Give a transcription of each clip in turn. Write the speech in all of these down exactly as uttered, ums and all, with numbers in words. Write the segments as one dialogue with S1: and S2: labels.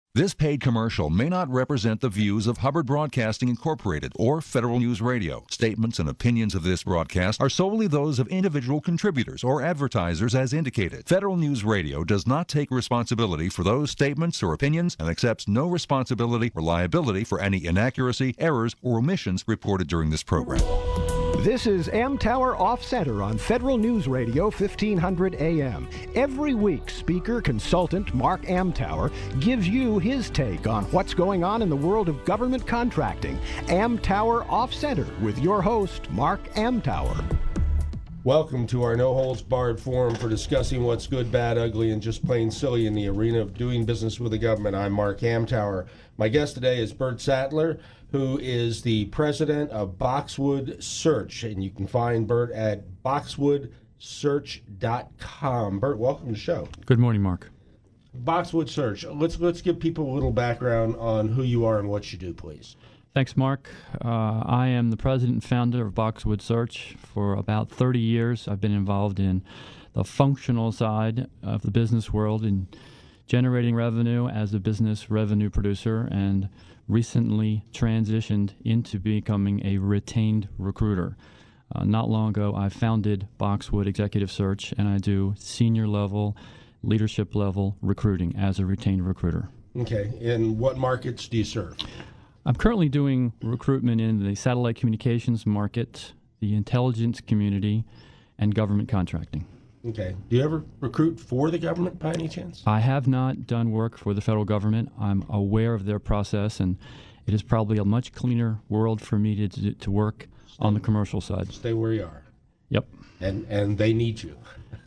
S1: This paid commercial may not represent the views of Hubbard Broadcasting Incorporated or Federal News Radio. Statements and opinions of this broadcast are solely those of individual contributors or advertisers as indicated. Federal News Radio does not take responsibility for those statements or opinions and accepts no responsibility or liability for any inaccuracy, errors, or omissions reported during this program.
S2: This is M-Tower Off Center on Federal News Radio fifteen hundred A M. Every week, speaker consultant Mark Amtower gives you his take on what's going on in the world of government contracting. M-Tower Off Center with your host, Mark Amtower.
S3: Welcome to our no-holds-barred forum for discussing what's good, bad, ugly, and just plain silly in the arena of doing business with the government. I'm Mark Amtower. My guest today is Bert Sattler, who is the president of Boxwood Search, and you can find Bert at boxwood search dot com. Bert, welcome to the show.
S4: Good morning, Mark.
S3: Boxwood Search. Let's let's give people a little background on who you are and what you do, please.
S4: Thanks, Mark. Uh, I am the president and founder of Boxwood Search. For about thirty years, I've been involved in the functional side of the business world in generating revenue as a business revenue producer, and recently transitioned into becoming a retained recruiter. Uh, not long ago, I founded Boxwood Executive Search, and I do senior level, leadership level recruiting as a retained recruiter.
S3: Okay, and what markets do you serve?
S4: I'm currently doing recruitment in the satellite communications market, the intelligence community, and government contracting.
S3: Okay. Do you ever recruit for the government by any chance?
S4: I have not done work for the federal government. I'm aware of their process, and it is probably a much cleaner world for me to to work stay, on the commercial side.
S3: Stay where you are.
S4: Yep.
S3: And and they need you.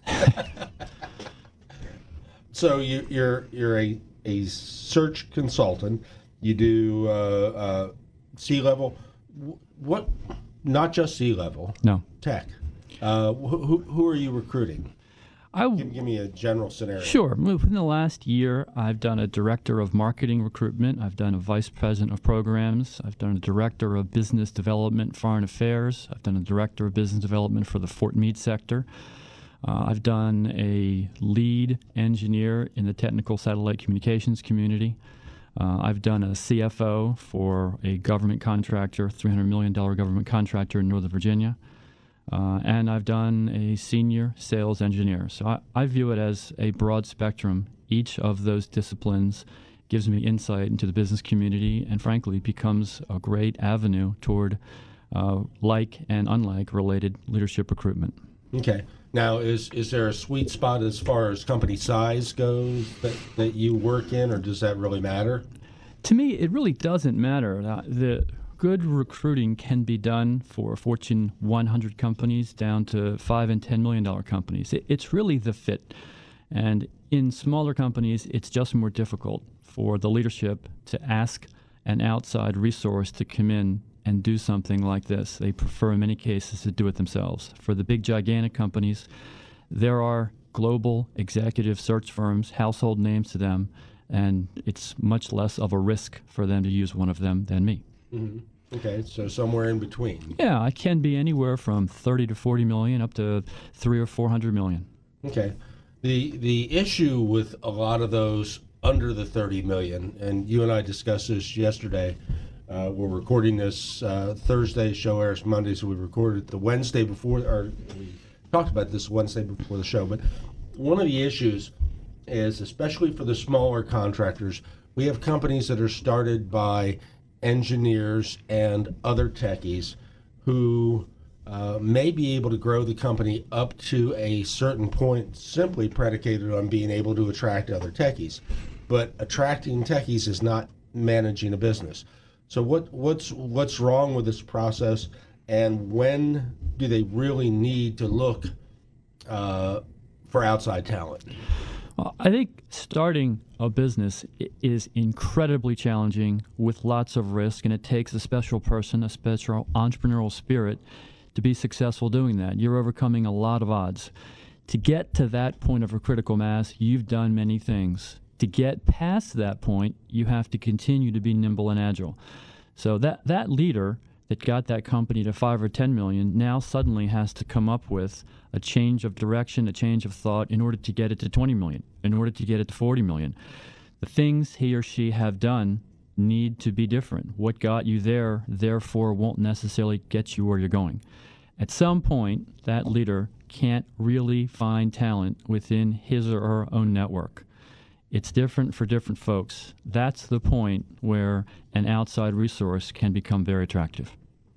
S3: So you, you're you're a, a search consultant. You do uh, uh, C-level. What? Not just C-level.
S4: No.
S3: Tech. Uh, who, who are you recruiting?
S4: I w-
S3: give, give me a general scenario.
S4: Sure. Within the last year, I've done a director of marketing recruitment. I've done a vice president of programs. I've done a director of business development, foreign affairs. I've done a director of business development for the Fort Meade sector. Uh, I've done a lead engineer in the technical satellite communications community. Uh, I've done a C F O for a government contractor, three hundred million dollars government contractor in Northern Virginia. Uh, and I've done a senior sales engineer. So I, I view it as a broad spectrum. Each of those disciplines gives me insight into the business community and, frankly, becomes a great avenue toward uh, like and unlike related leadership recruitment.
S3: Okay. Now, is is there a sweet spot as far as company size goes that, that you work in, or does that really matter?
S4: To me, it really doesn't matter. Uh, the good recruiting can be done for Fortune one hundred companies down to five and ten million dollar companies. It, it's really the fit, and in smaller companies, it's just more difficult for the leadership to ask an outside resource to come in and do something like this. They prefer, in many cases, to do it themselves. For the big, gigantic companies, there are global executive search firms, household names to them, and it's much less of a risk for them to use one of them than me.
S3: Mm-hmm. Okay, so somewhere in between.
S4: Yeah, I can be anywhere from thirty to forty million up to three or four hundred million.
S3: Okay, the the issue with a lot of those under the thirty million, and you and I discussed this yesterday. Uh, we're recording this uh, Thursday. Show airs Monday, so we recorded the Wednesday before, or we talked about this Wednesday before the show. But one of the issues is, especially for the smaller contractors, we have companies that are started by engineers and other techies who uh, may be able to grow the company up to a certain point simply predicated on being able to attract other techies. But attracting techies is not managing a business. So what what's what's wrong with this process, and when do they really need to look uh, for outside talent?
S4: Well, I think starting a business is incredibly challenging with lots of risk, and it takes a special person, a special entrepreneurial spirit to be successful doing that. You're overcoming a lot of odds. To get to that point of a critical mass, you've done many things. To get past that point, you have to continue to be nimble and agile. So that, that leader that got that company to five or ten million now suddenly has to come up with a change of direction, a change of thought in order to get it to twenty million, in order to get it to forty million. The things he or she have done need to be different. What got you there, therefore, won't necessarily get you where you're going. At some point, that leader can't really find talent within his or her own network. It's different for different folks. That's the point where an outside resource can become very attractive.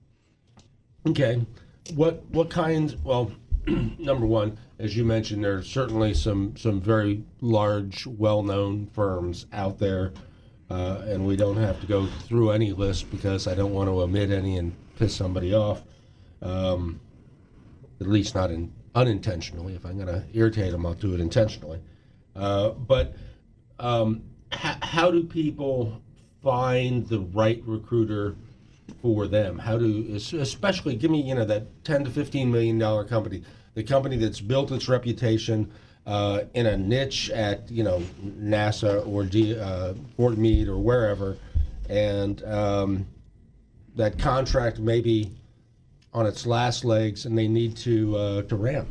S3: Okay. What what kinds, well, number one, as you mentioned, there's certainly some, some very large, well-known firms out there, uh, and we don't have to go through any list because I don't want to omit any and piss somebody off, um, at least not in, unintentionally. If I'm going to irritate them, I'll do it intentionally. Uh, but um, h- how do people find the right recruiter for them? How do, especially, give me, you know, that ten to fifteen million dollar company, the company that's built its reputation uh, in a niche at, you know, NASA or D, uh, Fort Meade or wherever, and um, that contract may be on its last legs, and they need to uh, to ramp.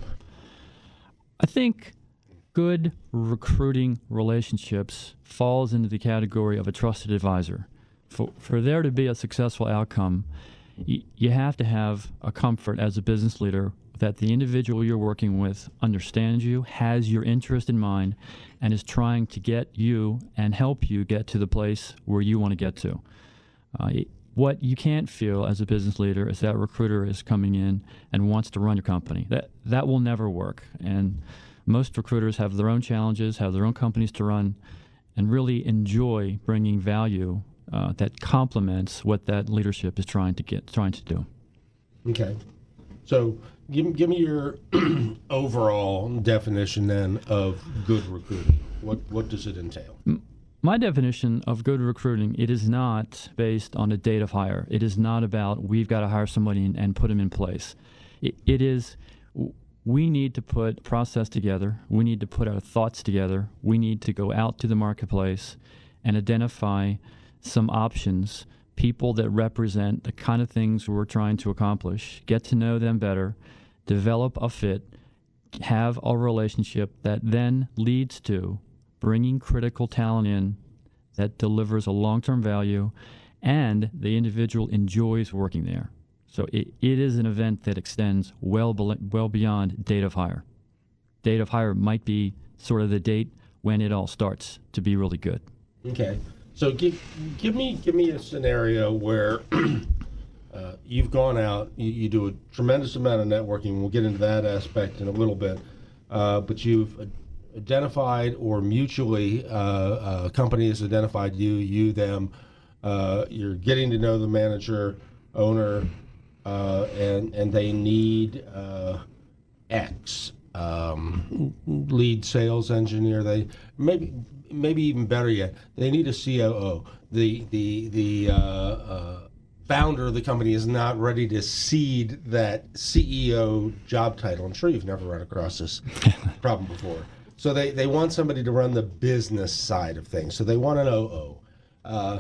S4: I think good recruiting relationships falls into the category of a trusted advisor. For, for there to be a successful outcome, y- you have to have a comfort as a business leader that the individual you're working with understands you, has your interest in mind, and is trying to get you and help you get to the place where you want to get to. Uh, what you can't feel as a business leader is that recruiter is coming in and wants to run your company. That that will never work. And most recruiters have their own challenges, have their own companies to run, and really enjoy bringing value uh, that complements what that leadership is trying to get, trying to do.
S3: Okay, so give give me your overall definition then of good recruiting. What what does it entail?
S4: My definition of good recruiting, it is not based on a date of hire. It is not about we've got to hire somebody and, and put them in place. It, it is we need to put a process together. We need to put our thoughts together. We need to go out to the marketplace and identify some options, people that represent the kind of things we're trying to accomplish, get to know them better, develop a fit, have a relationship that then leads to bringing critical talent in that delivers a long-term value, and the individual enjoys working there. So it, it is an event that extends well, be, well beyond date of hire. Date of hire might be sort of the date when it all starts to be really good.
S3: Okay, so give give me give me a scenario where uh, you've gone out, you, you do a tremendous amount of networking. We'll get into that aspect in a little bit, uh, but you've identified or mutually uh, a company has identified you, you, them. Uh, you're getting to know the manager, owner, uh, and and they need uh, X um, lead sales engineer. They maybe maybe even better yet, they need a C O O. The the the uh, uh, founder of the company is not ready to cede that C E O job title. I'm sure you've never run across this problem before. So they, they want somebody to run the business side of things. So they want an O O. Uh,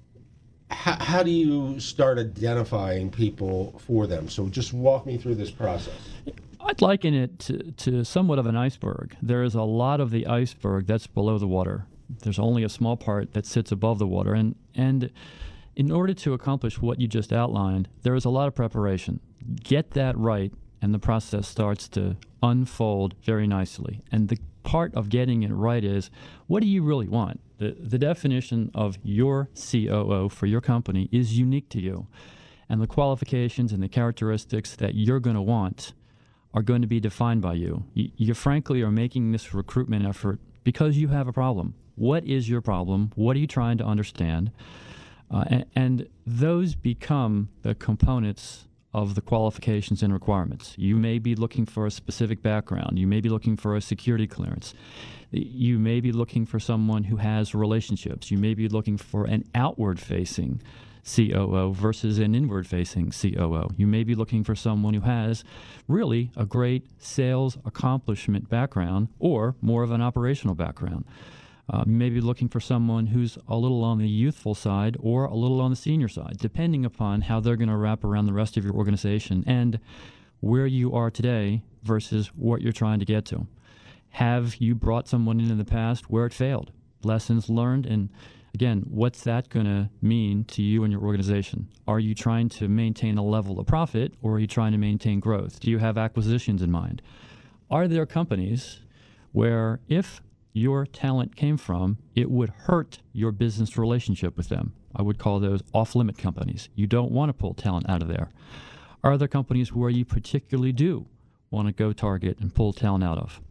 S3: how, how do you start identifying people for them? So just walk me through this process.
S4: I'd liken it to, to somewhat of an iceberg. There is a lot of the iceberg that's below the water. There's only a small part that sits above the water. And, and in order to accomplish what you just outlined, there is a lot of preparation. Get that right, and the process starts to unfold very nicely. And the part of getting it right is, what do you really want? The, the definition of your C O O for your company is unique to you. And the qualifications and the characteristics that you're going to want are going to be defined by you. you. You frankly are making this recruitment effort because you have a problem. What is your problem? What are you trying to understand? Uh, and, and those become the components of the qualifications and requirements. You may be looking for a specific background. You may be looking for a security clearance. You may be looking for someone who has relationships. You may be looking for an outward-facing C O O versus an inward-facing C O O. You may be looking for someone who has really a great sales accomplishment background or more of an operational background. Um, you may be looking for someone who's a little on the youthful side or a little on the senior side, depending upon how they're going to wrap around the rest of your organization and where you are today versus what you're trying to get to. Have you brought someone in in the past where it failed? lessons learned, and again, what's that going to mean to you and your organization? Are you trying to maintain a level of profit, or are you trying to maintain growth? Do you have acquisitions in mind? Are there companies where if your talent came from, it would hurt your business relationship with them? I would call those off-limit companies. You don't want to pull talent out of there. Are there companies where you particularly do want to go target and pull talent out of?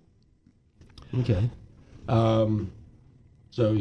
S3: Okay. Um, so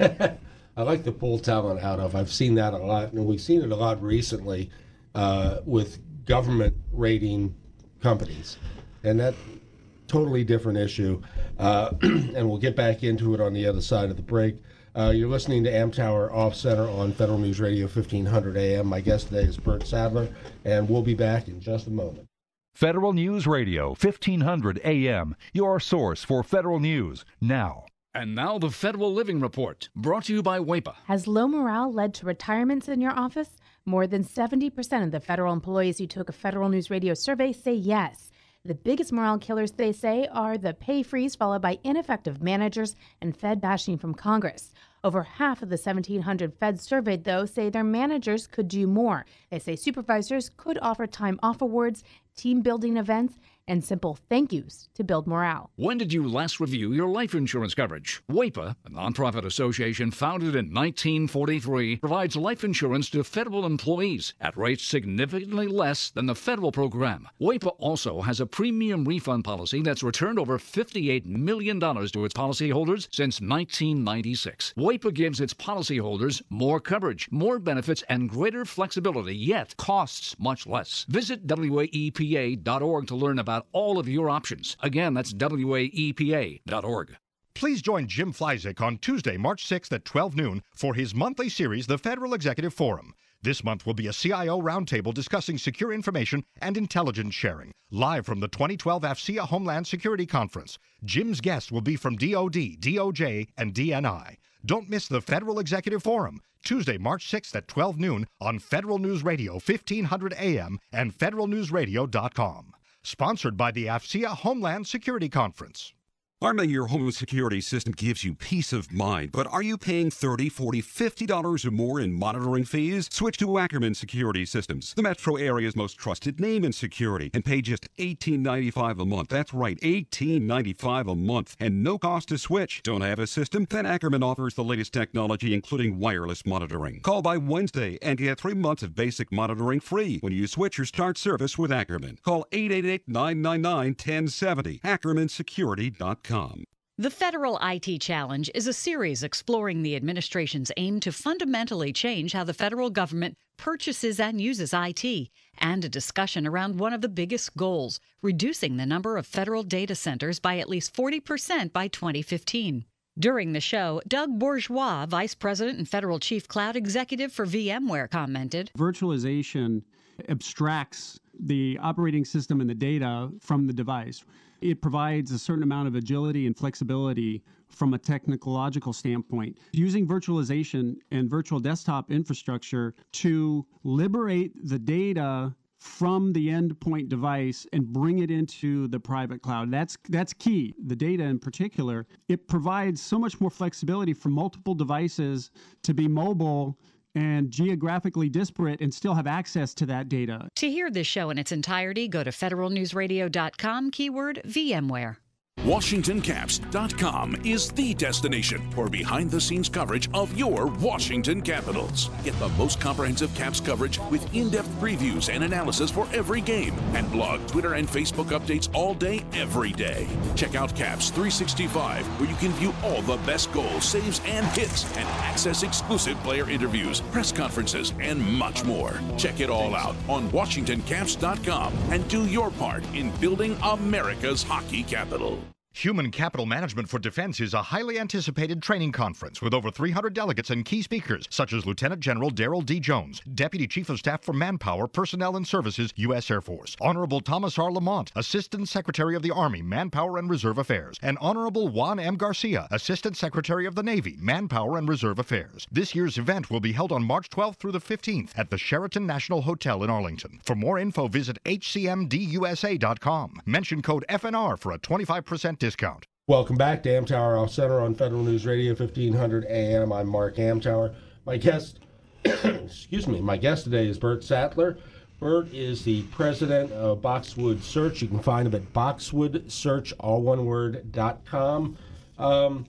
S3: I like to pull talent out of. I've seen that a lot, and we've seen it a lot recently uh, with government rating companies. And that totally different issue. Uh, and we'll get back into it on the other side of the break. Uh, you're listening to Amtower Off Center on Federal News Radio fifteen hundred A M. My guest today is Bert Sadler, and we'll be back in just a moment.
S1: Federal News Radio, fifteen hundred A M, your source for federal news, now.
S5: And now the Federal Living Report, brought to you by WAEPA.
S6: Has low morale led to retirements in your office? More than seventy percent of the federal employees who took a Federal News Radio survey say yes. The biggest morale killers, they say, are the pay freeze followed by ineffective managers and Fed bashing from Congress. Over half of the seventeen hundred Feds surveyed, though, say their managers could do more. They say supervisors could offer time off awards, team-building events, and simple thank yous to build morale.
S5: When did you last review your life insurance coverage? WAEPA, a nonprofit association founded in nineteen forty-three, provides life insurance to federal employees at rates significantly less than the federal program. WAEPA also has a premium refund policy that's returned over fifty-eight million dollars to its policyholders since nineteen ninety-six. WAEPA gives its policyholders more coverage, more benefits, and greater flexibility, yet costs much less. Visit W A E P A dot org to learn about all of your options. Again, that's W A E P A dot org.
S7: Please join Jim Fleisig on Tuesday, March sixth at twelve noon for his monthly series, The Federal Executive Forum. This month will be a C I O roundtable discussing secure information and intelligence sharing, live from the twenty twelve A F C E A Homeland Security Conference. Jim's guests will be from D O D, D O J, and D N I. Don't miss the Federal Executive Forum, Tuesday, March sixth at twelve noon on Federal News Radio fifteen hundred A M and federal news radio dot com. Sponsored by the A F C E A Homeland Security Conference.
S8: Arming your home security system gives you peace of mind, but are you paying thirty dollars, forty dollars, fifty dollars or more in monitoring fees? Switch to Ackerman Security Systems, the metro area's most trusted name in security, and pay just eighteen ninety-five a month. That's right, eighteen ninety-five a month, and no cost to switch. Don't have a system? Then Ackerman offers the latest technology, including wireless monitoring. Call by Wednesday and get three months of basic monitoring free when you switch or start service with Ackerman. Call eight eight eight, nine nine nine, one oh seven oh, ackerman security dot com.
S9: The Federal I T Challenge is a series exploring the administration's aim to fundamentally change how the federal government purchases and uses I T, and a discussion around one of the biggest goals, reducing the number of federal data centers by at least forty percent by twenty fifteen. During the show, Doug Bourgeois, Vice President and Federal Chief Cloud Executive for VMware, commented,
S10: "Virtualization abstracts the operating system and the data from the device. It provides a certain amount of agility and flexibility from a technological standpoint. Using virtualization and virtual desktop infrastructure to liberate the data from the endpoint device and bring it into the private cloud. That's that's key. The data in particular, it provides so much more flexibility for multiple devices to be mobile and geographically disparate and still have access to that data."
S9: To hear this show in its entirety, go to federal news radio dot com, keyword VMware.
S11: Washington Caps dot com is the destination for behind-the-scenes coverage of your Washington Capitals. Get the most comprehensive Caps coverage with in-depth previews and analysis for every game, and blog, Twitter, and Facebook updates all day, every day. Check out Caps three sixty-five, where you can view all the best goals, saves, and hits, and access exclusive player interviews, press conferences, and much more. Check it all out on Washington Caps dot com and do your part in building America's hockey capital.
S7: Human Capital Management for Defense is a highly anticipated training conference with over three hundred delegates and key speakers, such as Lieutenant General Daryl D. Jones, Deputy Chief of Staff for Manpower, Personnel and Services, U S Air Force, Honorable Thomas R. Lamont, Assistant Secretary of the Army, Manpower and Reserve Affairs, and Honorable Juan M. Garcia, Assistant Secretary of the Navy, Manpower and Reserve Affairs. This year's event will be held on March twelfth through the fifteenth at the Sheraton National Hotel in Arlington. For more info, visit H C M D U S A dot com. Mention code F N R for a twenty-five percent discount.
S3: Welcome back to Amtower Off Center on Federal News Radio, fifteen hundred A M. I'm Mark Amtower. My guest, excuse me, my guest today is Bert Sattler. Bert is the president of Boxwood Search. You can find him at boxwood search, all one word, dot com. Um,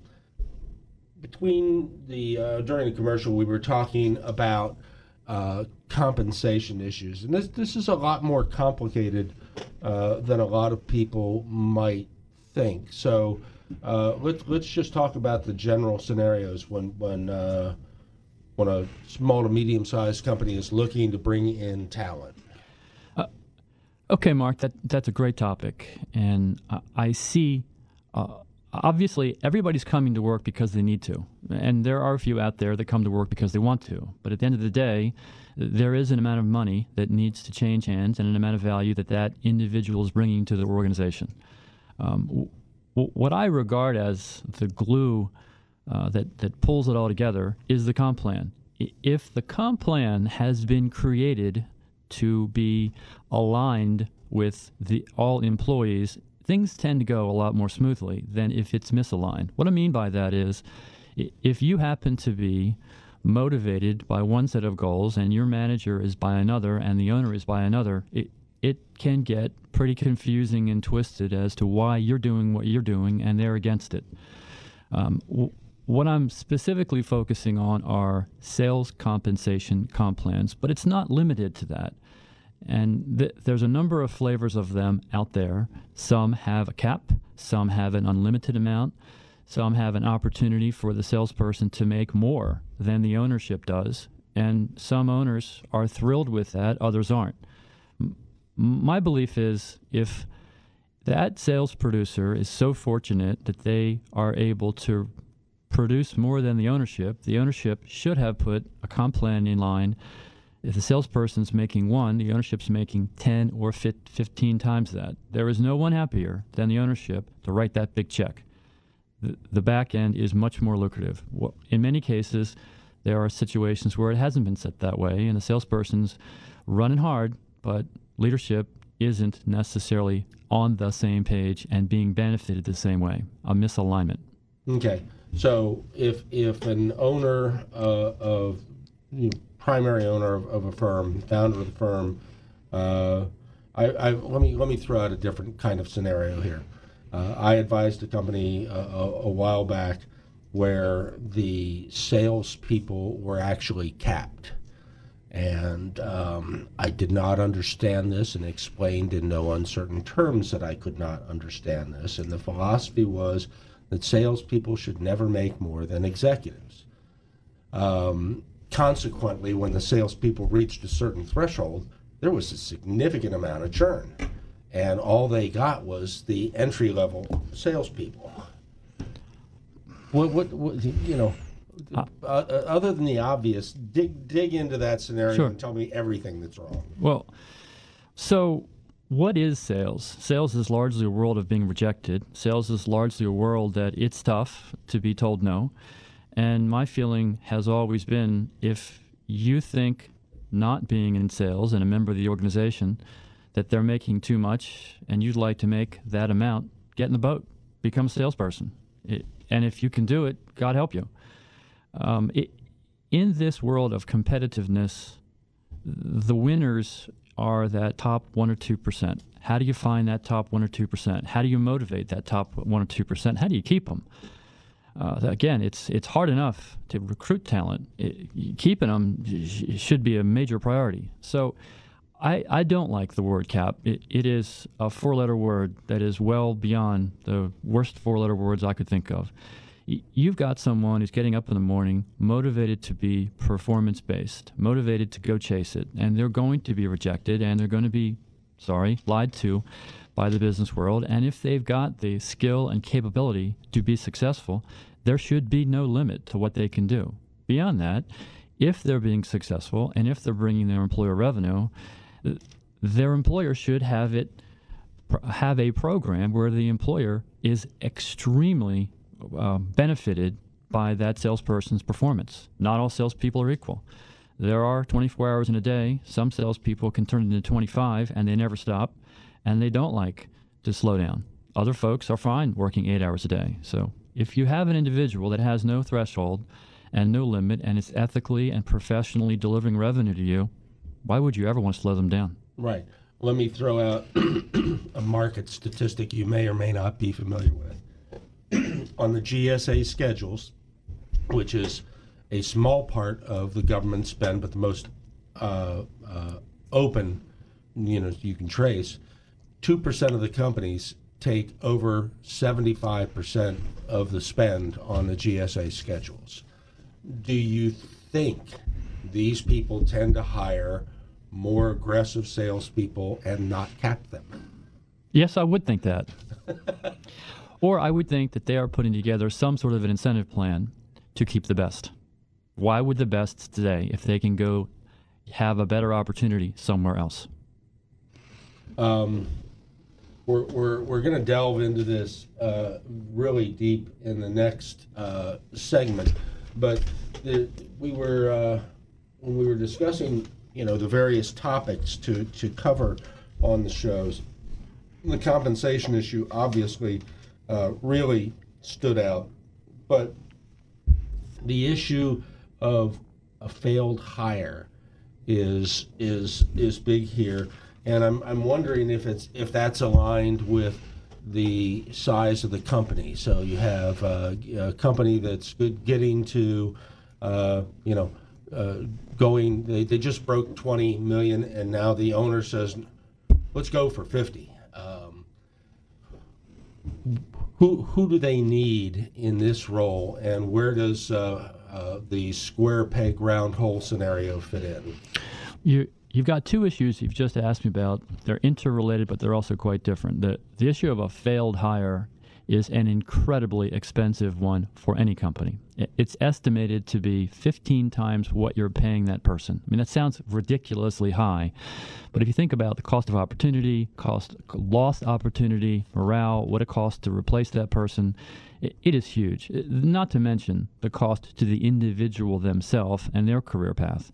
S3: between the, uh, during the commercial, we were talking about uh, compensation issues. And this, this is a lot more complicated uh, than a lot of people might think. So uh, let's let's just talk about the general scenarios when when uh, when a small to medium sized company is looking to bring in talent.
S4: Uh, okay, Mark, that that's a great topic, and I, I see. Uh, obviously, everybody's coming to work because they need to, and there are a few out there that come to work because they want to. But at the end of the day, there is an amount of money that needs to change hands, and an amount of value that that individual is bringing to the organization. Um, w- what I regard as the glue uh, that, that pulls it all together is the comp plan. I- if the comp plan has been created to be aligned with the all employees, things tend to go a lot more smoothly than if it's misaligned. What I mean by that is, I- if you happen to be motivated by one set of goals and your manager is by another and the owner is by another, it, it can get pretty confusing and twisted as to why you're doing what you're doing and they're against it. Um, w- what I'm specifically focusing on are sales compensation comp plans, but it's not limited to that. And th- there's a number of flavors of them out there. Some have a cap, some have an unlimited amount, some have an opportunity for the salesperson to make more than the ownership does, and some owners are thrilled with that, others aren't. My belief is if that sales producer is so fortunate that they are able to produce more than the ownership, the ownership should have put a comp plan in line. If the salesperson's making one, the ownership's making ten or fifteen times that. There is no one happier than the ownership to write that big check. The, the back end is much more lucrative. In many cases, there are situations where it hasn't been set that way, and the salesperson's running hard, but leadership isn't necessarily on the same page and being benefited the same way. A misalignment.
S3: Okay, so if if an owner uh, of you know, primary owner of, of a firm, founder of the firm, uh, I, I let me let me throw out a different kind of scenario here. Uh, I advised a company a, a, a while back where the salespeople were actually capped. And um, I did not understand this and explained in no uncertain terms that I could not understand this. And the philosophy was that salespeople should never make more than executives. Um, consequently, when the salespeople reached a certain threshold, there was a significant amount of churn. And all they got was the entry-level salespeople. What, what, what you know... Uh, uh, other than the obvious, dig dig into that scenario
S4: Sure.
S3: and tell me everything that's wrong.
S4: Well, so what is sales? Sales is largely a world of being rejected. Sales is largely a world that it's tough to be told no. And my feeling has always been, if you think not being in sales and a member of the organization that they're making too much and you'd like to make that amount, get in the boat, become a salesperson. It, and if you can do it, God help you. Um, it, in this world of competitiveness, the winners are that top one or two percent. How do you find that top one or two percent? How do you motivate that top one or two percent? How do you keep them? Uh, again, it's it's hard enough to recruit talent. It, keeping them should be a major priority. So, I, I don't like the word cap. It, it is a four-letter word that is well beyond the worst four-letter words I could think of. You've got someone who's getting up in the morning, motivated to be performance-based, motivated to go chase it, and they're going to be rejected, and they're going to be, sorry, lied to by the business world. And if they've got the skill and capability to be successful, there should be no limit to what they can do. Beyond that, if they're being successful and if they're bringing their employer revenue, their employer should have it have a program where the employer is extremely Uh, benefited by that salesperson's performance. Not all salespeople are equal. There are twenty-four hours in a day. Some salespeople can turn it into twenty-five, and they never stop, and they don't like to slow down. Other folks are fine working eight hours a day. So if you have an individual that has no threshold and no limit and is ethically and professionally delivering revenue to you, why would you ever want to slow them down?
S3: Right. Let me throw out a market statistic you may or may not be familiar with. On the G S A schedules, which is a small part of the government spend, but the most uh, uh, open, you know, you can trace, two percent of the companies take over seventy-five percent of the spend on the G S A schedules. Do you think these people tend to hire more aggressive salespeople and not cap them?
S4: Yes, I would think that. Or I would think that they are putting together some sort of an incentive plan to keep the best. Why would the best today if they can go have a better opportunity somewhere else?
S3: Um, we're we're, we're going to delve into this uh, really deep in the next uh, segment, but the, we were uh, when we were discussing, you know, the various topics to, to cover on the shows, the compensation issue obviously uh, really stood out, but the issue of a failed hire is is is big here, and I'm I'm wondering if it's if that's aligned with the size of the company. So you have uh, a company that's good getting to, uh, you know, uh, going. They, they just broke twenty million, and now the owner says, "Let's go for fifty." Um, who who do they need in this role, and where does uh, uh, the square peg round hole scenario fit in?
S4: You you've got two issues you've just asked me about. They're interrelated, but they're also quite different. The the issue of a failed hire is an incredibly expensive one for any company. It's estimated to be fifteen times what you're paying that person. I mean, that sounds ridiculously high, but if you think about the cost of opportunity, cost, lost opportunity, morale, what it costs to replace that person, it, it is huge. Not to mention the cost to the individual themselves and their career path.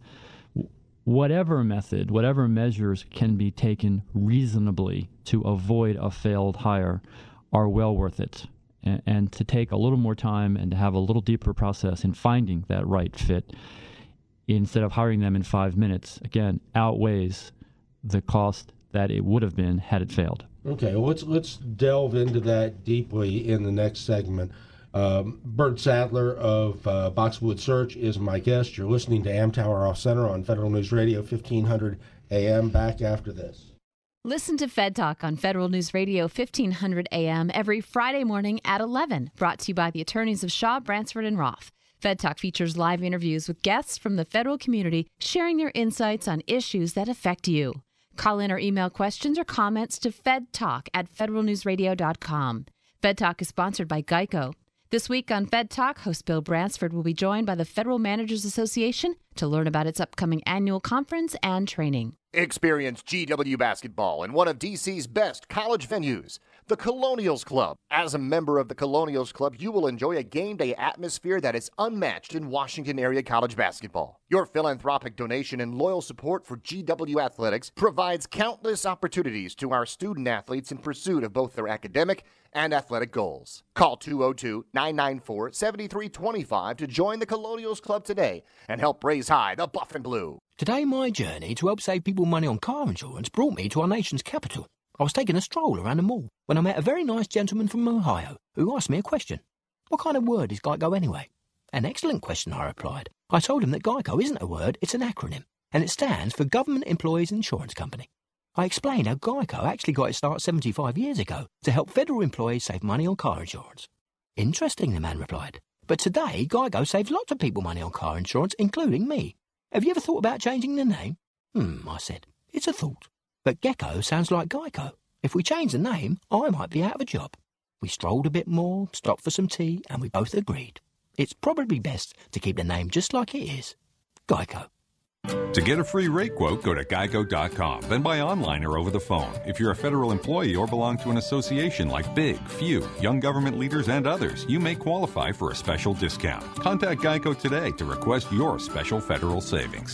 S4: Whatever method, whatever measures can be taken reasonably to avoid a failed hire are well worth it. And, and to take a little more time and to have a little deeper process in finding that right fit instead of hiring them in five minutes, again, outweighs the cost that it would have been had it failed.
S3: Okay, well, let's let's delve into that deeply in the next segment. Um, Bert Sadler of uh, Boxwood Search is my guest. You're listening to Amtower Off Center on Federal News Radio, fifteen hundred A M. Back after this.
S12: Listen to Fed Talk on Federal News Radio, fifteen hundred A M every Friday morning at eleven. Brought to you by the attorneys of Shaw, Bransford, and Roth. Fed Talk features live interviews with guests from the federal community sharing their insights on issues that affect you. Call in or email questions or comments to fedtalk at federal news radio dot com. Fed Talk is sponsored by Geico. This week on Fed Talk, host Bill Bransford will be joined by the Federal Managers Association to learn about its upcoming annual conference and training.
S13: Experience G W basketball in one of D C's best college venues, the Colonials Club. As a member of the Colonials Club, you will enjoy a game day atmosphere that is unmatched in Washington area college basketball. Your philanthropic donation and loyal support for G W Athletics provides countless opportunities to our student athletes in pursuit of both their academic and athletic goals. Call two oh two, nine nine four, seven three two five to join the Colonials Club today and help raise high the Buff and Blue.
S14: Today, my journey to help save people money on car insurance brought me to our nation's capital. I was taking a stroll around the mall when I met a very nice gentleman from Ohio who asked me a question. What kind of word is GEICO anyway? An excellent question, I replied. I told him that GEICO isn't a word, it's an acronym, and it stands for Government Employees Insurance Company. I explained how GEICO actually got its start seventy-five years ago to help federal employees save money on car insurance. Interesting, the man replied. But today, GEICO saves lots of people money on car insurance, including me. Have you ever thought about changing the name? Hmm, I said. It's a thought. But Gecko sounds like Geico. If we change the name, I might be out of a job. We strolled a bit more, stopped for some tea, and we both agreed. It's probably best to keep the name just like it is. Geico.
S8: To get a free rate quote, go to geico dot com, then buy online or over the phone. If you're a federal employee or belong to an association like Big, Few, Young Government Leaders, and others, you may qualify for a special discount. Contact Geico today to request your special federal savings.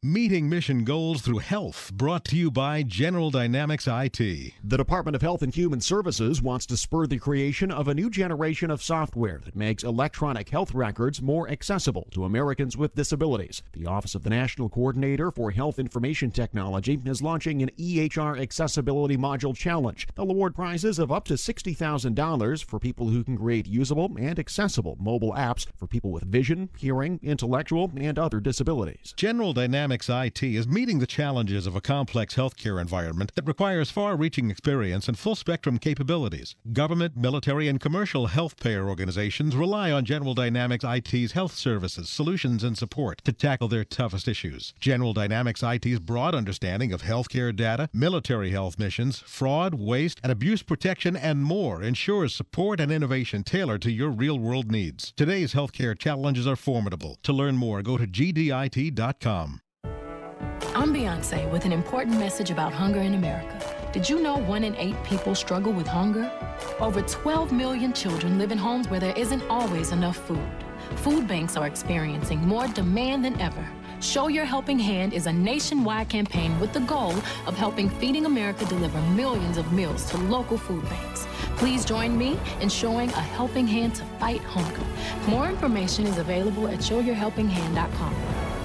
S15: Meeting mission goals through health, brought to you by General Dynamics I T.
S16: The Department of Health and Human Services wants to spur the creation of a new generation of software that makes electronic health records more accessible to Americans with disabilities. The Office of the National Coordinator for Health Information Technology is launching an E H R Accessibility Module Challenge. They'll award prizes of up to sixty thousand dollars for people who can create usable and accessible mobile apps for people with vision, hearing, intellectual, and other disabilities.
S15: General Dynamics I T is meeting the challenges of a complex healthcare environment that requires far-reaching experience and full-spectrum capabilities. Government, military, and commercial health payer organizations rely on General Dynamics I T's health services, solutions, and support to tackle their toughest issues. General Dynamics I T's broad understanding of healthcare data, military health missions, fraud, waste, and abuse protection, and more ensures support and innovation tailored to your real-world needs. Today's healthcare challenges are formidable. To learn more, go to G D I T dot com.
S17: I'm Beyonce with an important message about hunger in America. Did you know one in eight people struggle with hunger? Over twelve million children live in homes where there isn't always enough food. Food banks are experiencing more demand than ever. Show Your Helping Hand is a nationwide campaign with the goal of helping Feeding America deliver millions of meals to local food banks. Please join me in showing a helping hand to fight hunger. More information is available at show your helping hand dot com.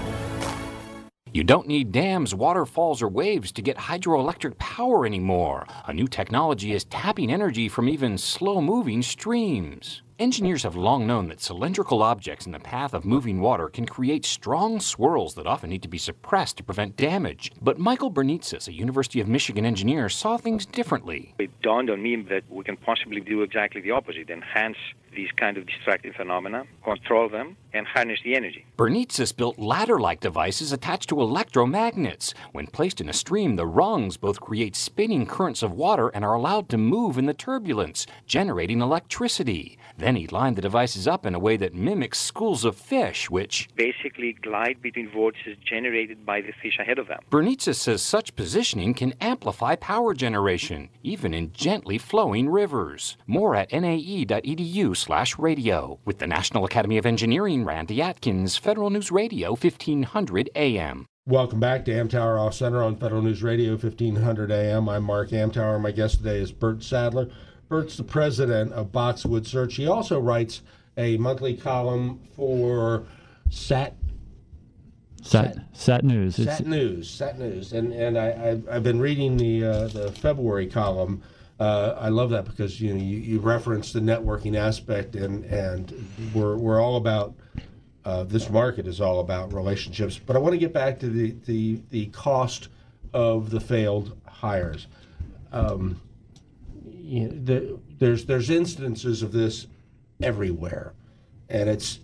S18: You don't need dams, waterfalls, or waves to get hydroelectric power anymore. A new technology is tapping energy from even slow-moving streams. Engineers have long known that cylindrical objects in the path of moving water can create strong swirls that often need to be suppressed to prevent damage. But Michael Bernitsis, a University of Michigan engineer, saw things differently.
S19: It dawned on me that we can possibly do exactly the opposite, enhance these kind of distracting phenomena, control them, and harness the energy.
S18: Bernitsis built ladder-like devices attached to electromagnets. When placed in a stream, the rungs both create spinning currents of water and are allowed to move in the turbulence, generating electricity. Then he lined the devices up in a way that mimics schools of fish, which
S19: basically glide between vortices generated by the fish ahead of them.
S18: Bernitsis says such positioning can amplify power generation, even in gently flowing rivers. More at N A E dot E D U slash radio. With the National Academy of Engineering, Randy Atkins, Federal News Radio, fifteen hundred A M.
S3: Welcome back to Amtower Off Center on Federal News Radio, fifteen hundred A M. I'm Mark Amtower. My guest today is Bert Sadler. Bert's the president of Boxwood Search. He also writes a monthly column for Sat
S4: Sat, Sat, Sat News.
S3: Sat
S4: it's,
S3: News. Sat News. And and I, I've, I've been reading the uh, the February column. Uh, I love that because you know you, you reference the networking aspect, and and we're we're all about uh, this market is all about relationships. But I want to get back to the the, the cost of the failed hires. Um, You know, the, there's there's instances of this everywhere, and it's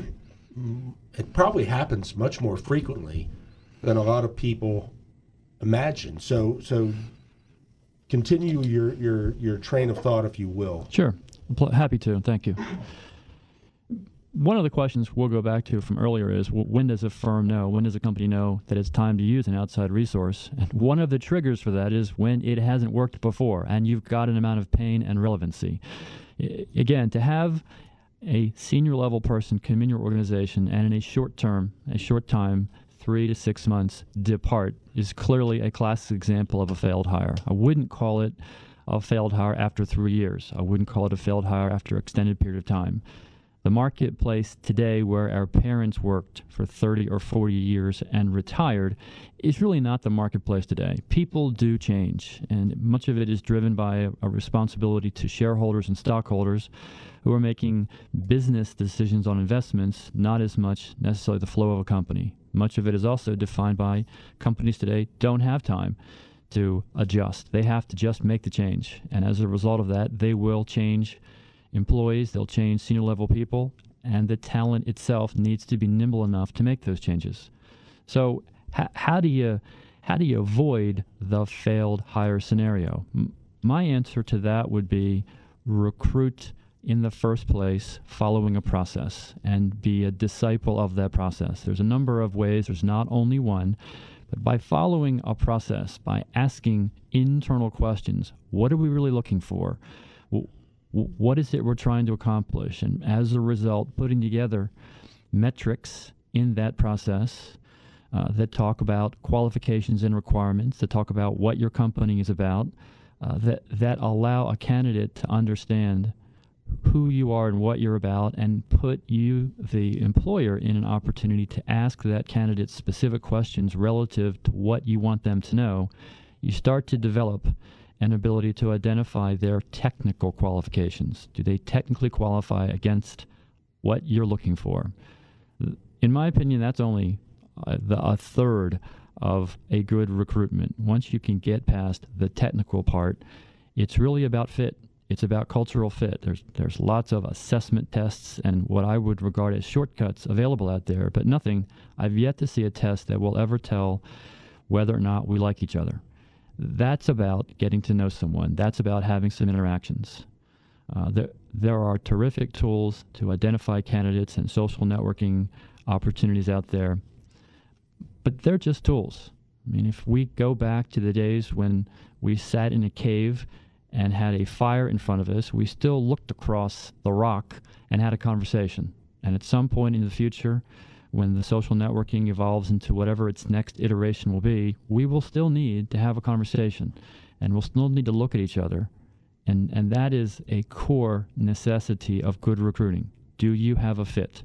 S3: it probably happens much more frequently than a lot of people imagine. So so continue your your your train of thought, if you will.
S4: Sure, I'm pl- happy to. Thank you. One of the questions we'll go back to from earlier is, well, when does a firm know, when does a company know that it's time to use an outside resource? And one of the triggers for that is when it hasn't worked before and you've got an amount of pain and relevancy. I, again, to have a senior level person come in your organization and in a short term, a short time, three to six months, depart is clearly a classic example of a failed hire. I wouldn't call it a failed hire after three years. I wouldn't call it a failed hire after an extended period of time. The marketplace today, where our parents worked for thirty or forty years and retired, is really not the marketplace today. People do change, and much of it is driven by a, a responsibility to shareholders and stockholders who are making business decisions on investments, not as much necessarily the flow of a company. Much of it is also defined by companies today don't have time to adjust. They have to just make the change, and as a result of that, they will change employees, they'll change senior level people, and the talent itself needs to be nimble enough to make those changes. So h- how do you how do you avoid the failed hire scenario? M- my answer to that would be recruit in the first place following a process and be a disciple of that process. There's a number of ways, there's not only one, but by following a process, by asking internal questions, what are we really looking for? W- What is it we're trying to accomplish? And as a result, putting together metrics in that process, uh, that talk about qualifications and requirements, that talk about what your company is about, uh, that, that allow a candidate to understand who you are and what you're about, and put you, the employer, in an opportunity to ask that candidate specific questions relative to what you want them to know. You start to develop an ability to identify their technical qualifications. Do they technically qualify against what you're looking for? In my opinion, that's only uh, the, a third of a good recruitment. Once you can get past the technical part, it's really about fit. It's about cultural fit. There's there's lots of assessment tests and what I would regard as shortcuts available out there, but nothing, I've yet to see a test that will ever tell whether or not we like each other. That's about getting to know someone. That's about having some interactions. Uh, there, there are terrific tools to identify candidates and social networking opportunities out there, but they're just tools. I mean, if we go back to the days when we sat in a cave and had a fire in front of us, we still looked across the rock and had a conversation. And at some point in the future, when the social networking evolves into whatever its next iteration will be, we will still need to have a conversation, and we'll still need to look at each other. And, and that is a core necessity of good recruiting. Do you have a fit?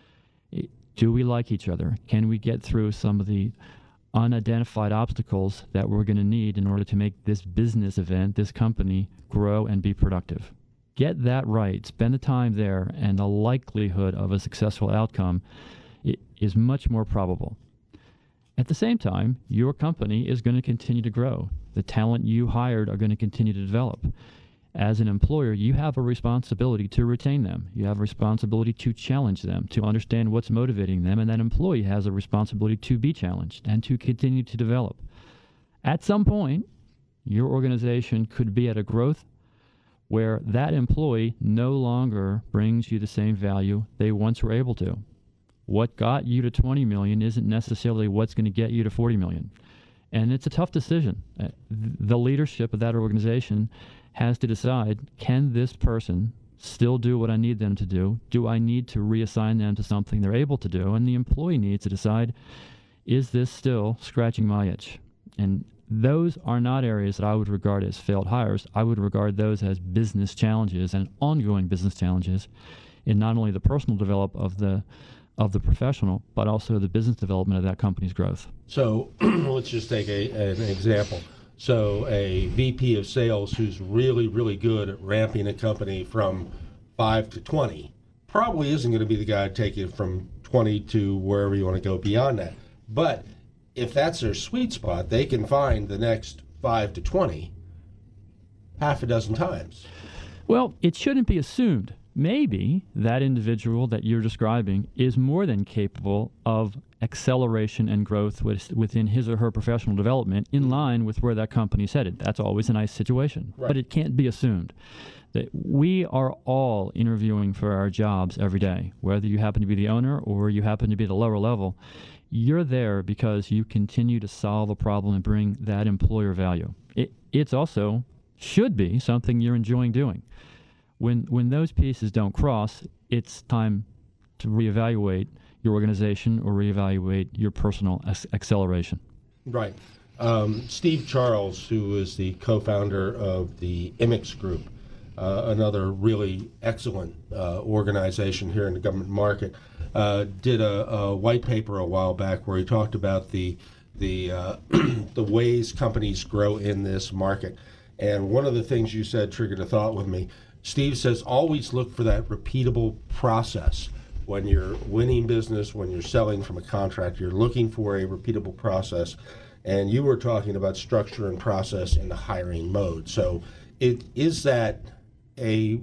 S4: Do we like each other? Can we get through some of the unidentified obstacles that we're going to need in order to make this business event, this company, grow and be productive? Get that right. Spend the time there, and the likelihood of a successful outcome is much more probable. At the same time, your company is going to continue to grow. The talent you hired are going to continue to develop. As an employer, you have a responsibility to retain them. You have a responsibility to challenge them, to understand what's motivating them, and that employee has a responsibility to be challenged and to continue to develop. At some point, your organization could be at a growth where that employee no longer brings you the same value they once were able to. What got you to twenty million dollars isn't necessarily what's going to get you to forty million dollars. And it's a tough decision. Uh, the leadership of that organization has to decide, can this person still do what I need them to do? Do I need to reassign them to something they're able to do? And the employee needs to decide, is this still scratching my itch? And those are not areas that I would regard as failed hires. I would regard those as business challenges and ongoing business challenges in not only the personal development of the of the professional, but also the business development of that company's growth.
S3: So let's just take a, an example. So a V P of sales who's really, really good at ramping a company from five to twenty probably isn't going to be the guy to take it from twenty to wherever you want to go beyond that. But if that's their sweet spot, they can find the next five to twenty half a dozen times.
S4: Well, it shouldn't be assumed. Maybe that individual that you're describing is more than capable of acceleration and growth with, within his or her professional development in line with where that company's headed. That's always a nice situation. Right. But it can't be assumed. That we are all interviewing for our jobs every day, whether you happen to be the owner or you happen to be the lower level. You're there because you continue to solve a problem and bring that employer value. It, it's also should be something you're enjoying doing. When when those pieces don't cross, it's time to reevaluate your organization or reevaluate your personal ac- acceleration.
S3: Right. Um, Steve Charles, who is the co-founder of the Immix Group, uh, another really excellent uh, organization here in the government market, uh, did a, a white paper a while back where he talked about the the uh, the ways companies grow in this market. And one of the things you said triggered a thought with me. Steve says always look for that repeatable process. When you're winning business, when you're selling from a contract, you're looking for a repeatable process. And you were talking about structure and process in the hiring mode. So it, is that a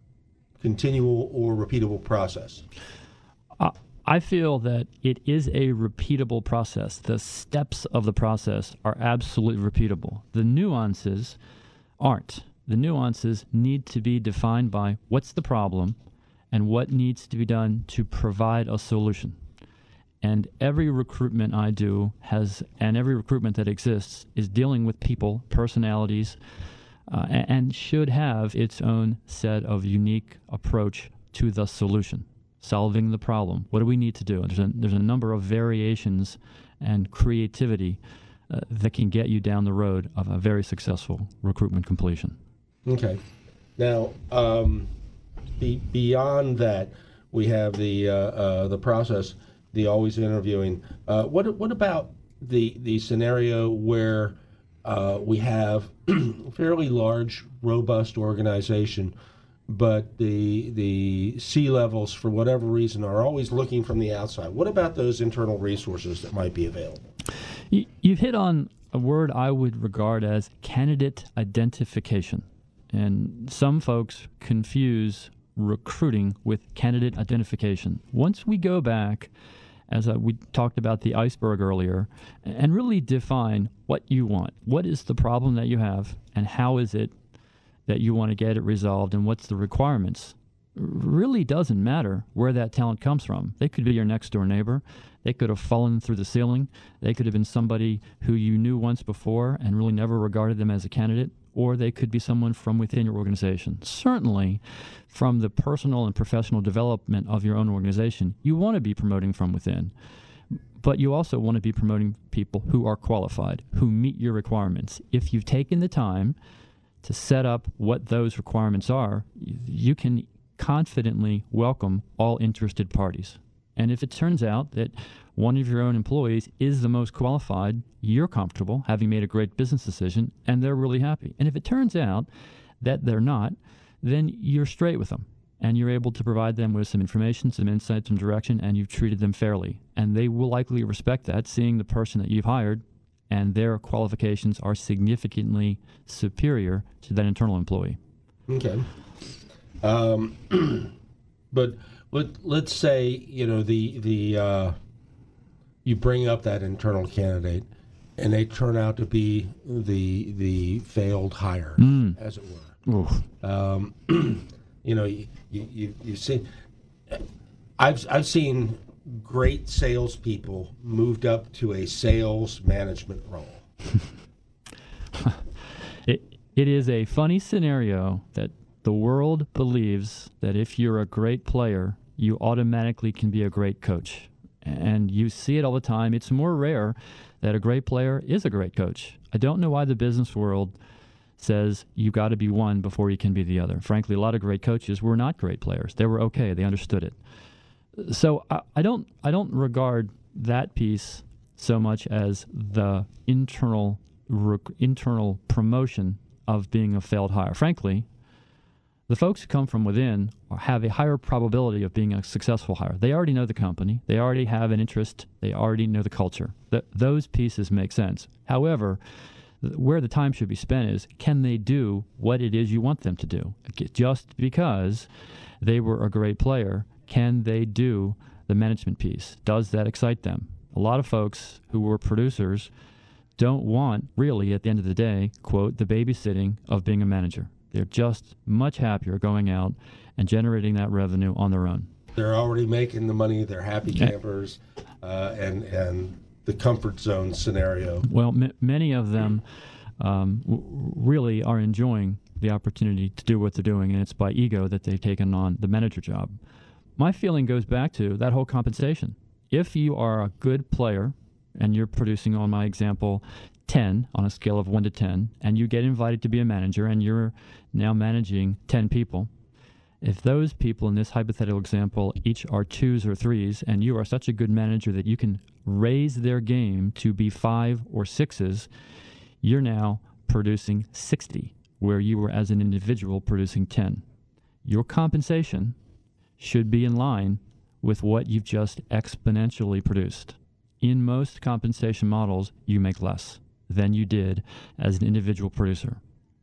S3: continual or repeatable process?
S4: Uh, I feel that it is a repeatable process. The steps of the process are absolutely repeatable. The nuances aren't. The nuances need to be defined by what's the problem and what needs to be done to provide a solution. And every recruitment I do has, and every recruitment that exists is dealing with people, personalities, uh, and should have its own set of unique approach to the solution. solving the problem. What do we need to do? There's a, there's a number of variations and creativity uh, that can get you down the road of a very successful recruitment completion.
S3: Okay. Now, um, be, beyond that, we have the uh, uh, the process, the always interviewing. Uh, what what about the the scenario where uh, we have a fairly large, robust organization, but the the C-levels, for whatever reason, are always looking from the outside? What about those internal resources that might be available?
S4: You, you've hit on a word I would regard as candidate identification. And some folks confuse recruiting with candidate identification. Once we go back, as uh, we talked about the iceberg earlier, and really define what you want, what is the problem that you have, and how is it that you want to get it resolved, and what's the requirements, really doesn't matter where that talent comes from. They could be your next door neighbor. They could have fallen through the ceiling. They could have been somebody who you knew once before and really never regarded them as a candidate. Or they could be someone from within your organization. Certainly, from the personal and professional development of your own organization, you want to be promoting from within. But you also want to be promoting people who are qualified, who meet your requirements. If you've taken the time to set up what those requirements are, you can confidently welcome all interested parties. And if it turns out that one of your own employees is the most qualified, you're comfortable, having made a great business decision, and they're really happy. And if it turns out that they're not, then you're straight with them, and you're able to provide them with some information, some insight, some direction, and you've treated them fairly. And they will likely respect that, seeing the person that you've hired and their qualifications are significantly superior to that internal employee.
S3: Okay. Um, but let, let's say, you know, the, the uh, you bring up that internal candidate and they turn out to be the the failed hire, mm. as it were. Um, you know, you, you, you see, I've, I've seen great salespeople moved up to a sales management role.
S4: it, it is a funny scenario that the world believes that if you're a great player, you automatically can be a great coach. And you see it all the time. It's more rare that a great player is a great coach. I don't know why the business world says you got to be one before you can be the other. Frankly, a lot of great coaches were not great players. They were okay. They understood it. So I, I don't I don't regard that piece so much as the internal rec- internal promotion of being a failed hire. Frankly, the folks who come from within have a higher probability of being a successful hire. They already know the company. They already have an interest. They already know the culture. Th- those pieces make sense. However, th- where the time should be spent is, can they do what it is you want them to do? Just because they were a great player, can they do the management piece? Does that excite them? A lot of folks who were producers don't want, really, at the end of the day, quote, the babysitting of being a manager. They're just much happier going out and generating that revenue on their own.
S3: They're already making the money. They're happy campers, uh, and and the comfort zone scenario.
S4: Well, m- many of them um, w- really are enjoying the opportunity to do what they're doing, and it's by ego that they've taken on the manager job. My feeling goes back to that whole compensation. If you are a good player, and you're producing, on my example, ten on a scale of one to ten, and you get invited to be a manager, and you're now managing ten people, if those people in this hypothetical example each are twos or threes, and you are such a good manager that you can raise their game to be five or sixes, you're now producing sixty, where you were as an individual producing ten. Your compensation should be in line with what you've just exponentially produced. In most compensation models, you make less than you did as an individual producer.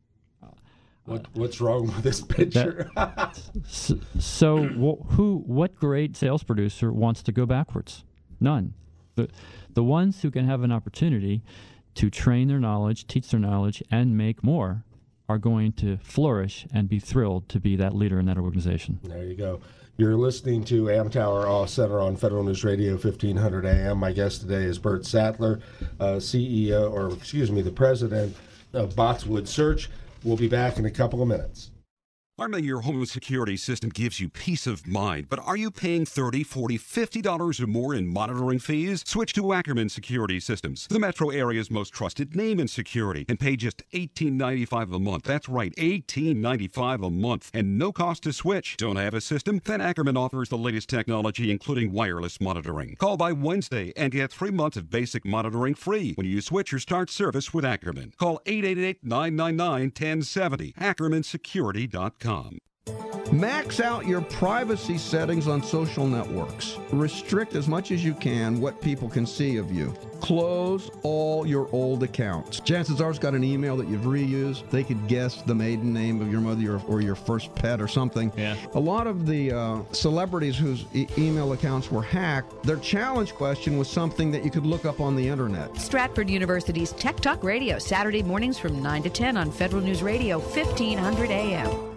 S3: What, what's wrong with this picture?
S4: That, so, so wh- who? What great sales producer wants to go backwards? None. The, the ones who can have an opportunity to train their knowledge, teach their knowledge, and make more are going to flourish and be thrilled to be that leader in that organization.
S3: There you go. You're listening to Amtower Off Center on Federal News Radio fifteen hundred A M. My guest today is Bert Sattler, uh, C E O, or excuse me, the president of Boxwood Search. We'll be back in a couple of minutes.
S8: Arming your home security system gives you peace of mind, but are you paying thirty dollars, forty dollars, fifty dollars or more in monitoring fees? Switch to Ackerman Security Systems, the metro area's most trusted name in security, and pay just eighteen ninety-five a month. That's right, eighteen ninety-five a month, and no cost to switch. Don't have a system? Then Ackerman offers the latest technology, including wireless monitoring. Call by Wednesday and get three months of basic monitoring free when you switch or start service with Ackerman. Call eight eight eight, nine nine nine, one oh seven oh, ackerman security dot com.
S20: Max out your privacy settings on social networks. Restrict as much as you can what people can see of you. Close all your old accounts. Chances are it's got an email that you've reused. They could guess the maiden name of your mother or, or your first pet or something.
S21: Yeah.
S20: A lot of the uh, celebrities whose e- email accounts were hacked, their challenge question was something that you could look up on the internet.
S22: Stratford University's Tech Talk Radio, Saturday mornings from nine to ten on Federal News Radio, fifteen hundred A M.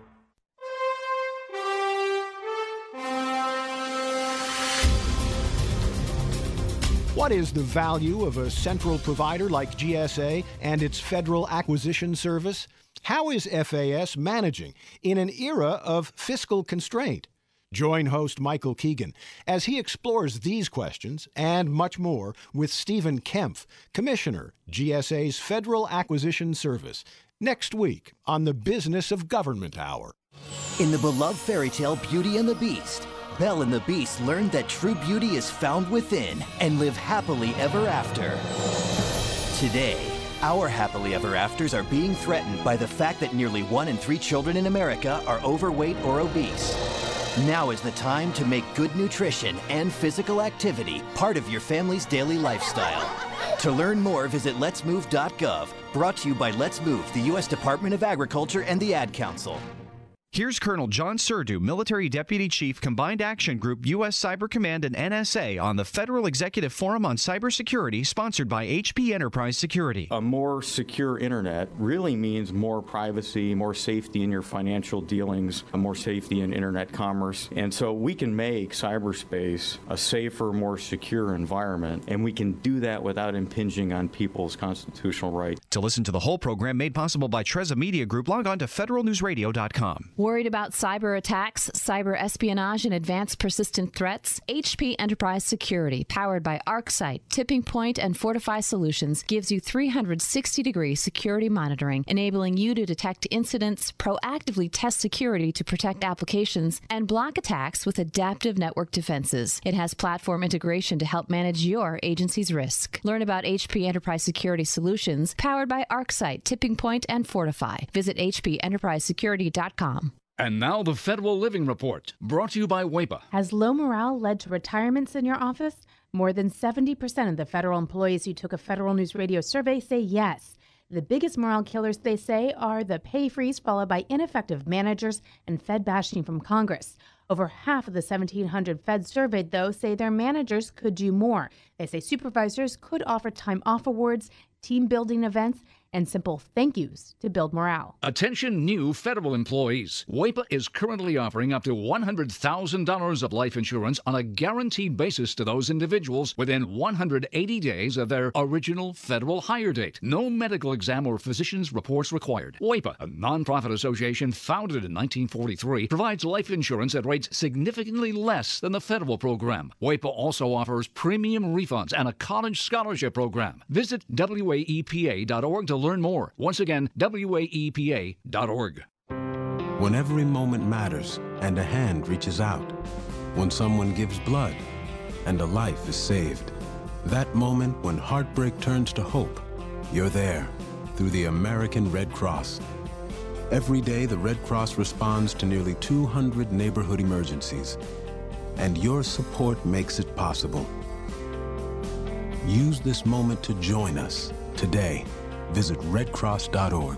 S2: What is the value of a central provider like G S A and its Federal Acquisition Service? How is F A S managing in an era of fiscal constraint? Join host Michael Keegan as he explores these questions and much more with Stephen Kempf, Commissioner, G S A's Federal Acquisition Service, next week on the Business of Government Hour.
S23: In the beloved fairy tale Beauty and the Beast, Belle and the Beast learned that true beauty is found within and live happily ever after. Today, our happily ever afters are being threatened by the fact that nearly one in three children in America are overweight or obese. Now is the time to make good nutrition and physical activity part of your family's daily lifestyle. To learn more, visit lets move dot gov, brought to you by Let's Move, the U S Department of Agriculture and the Ad Council.
S24: Here's Colonel John Surdu, Military Deputy Chief, Combined Action Group, U S Cyber Command, and N S A on the Federal Executive Forum on Cybersecurity, sponsored by H P Enterprise Security.
S25: A more secure internet really means more privacy, more safety in your financial dealings, more safety in internet commerce. And so we can make cyberspace a safer, more secure environment, and we can do that without impinging on people's constitutional rights.
S24: To listen to the whole program made possible by Treza Media Group, log on to federal news radio dot com.
S12: Worried about cyber attacks, cyber espionage, and advanced persistent threats? H P Enterprise Security, powered by ArcSight, Tipping Point, and Fortify Solutions, gives you three hundred sixty degree security monitoring, enabling you to detect incidents, proactively test security to protect applications, and block attacks with adaptive network defenses. It has platform integration to help manage your agency's risk. Learn about H P Enterprise Security Solutions, powered by ArcSight, Tipping Point, and Fortify. Visit H P enterprise security dot com.
S5: And now the Federal Living Report, brought to you by W A P A.
S6: Has low morale led to retirements in your office? More than seventy percent of the federal employees who took a Federal News Radio survey say yes. The biggest morale killers, they say, are the pay freeze followed by ineffective managers and Fed bashing from Congress. Over half of the seventeen hundred Feds surveyed, though, say their managers could do more. They say supervisors could offer time off awards, team building events, and simple thank yous to build morale.
S5: Attention new federal employees. W A P A is currently offering up to one hundred thousand dollars of life insurance on a guaranteed basis to those individuals within one hundred eighty days of their original federal hire date. No medical exam or physician's reports required. W A P A, a nonprofit association founded in nineteen forty-three, provides life insurance at rates significantly less than the federal program. W A P A also offers premium refunds and a college scholarship program. Visit W A E P A dot org to learn more. Once again, W A E P A dot org.
S26: When every moment matters and a hand reaches out, when someone gives blood and a life is saved, that moment when heartbreak turns to hope, you're there through the American Red Cross. Every day, the Red Cross responds to nearly two hundred neighborhood emergencies, and your support makes it possible. Use this moment to join us today. Visit red cross dot org.